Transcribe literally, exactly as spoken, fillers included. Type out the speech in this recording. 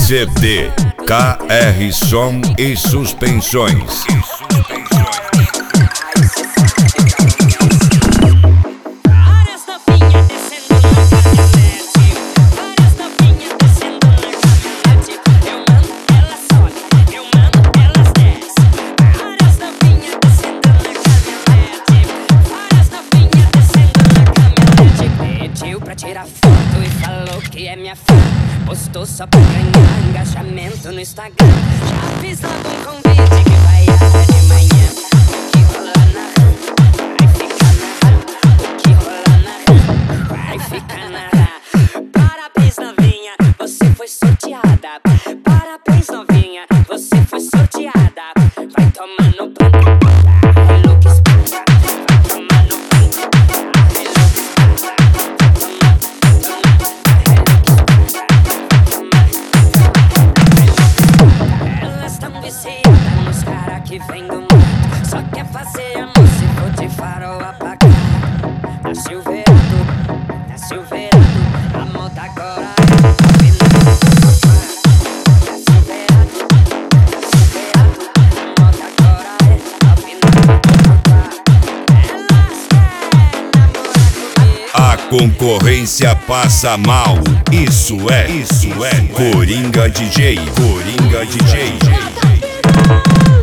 C D K R Som e Suspensões. Tira foto e falou que é minha fã. Postou só pra ganhar engajamento no Instagram. Já fiz logo um convite que vai ar de manhã. O que rola na rã vai ficar na rã. O que rola na rã vai ficar na rã. Parabéns, novinha, você foi sorteada. Parabéns, novinha, você foi sorteada. Vai tomar no banco. Nos cara que vem do mato, só quer fazer amor se for de farol apagar. Na Silverado, na Silverado, a moda agora é na Silverado, na Silverado, a moda agora é alvinada. Elas querem namorar comigo. A concorrência passa mal. Isso é, isso é Coringa D J, Coringa D J.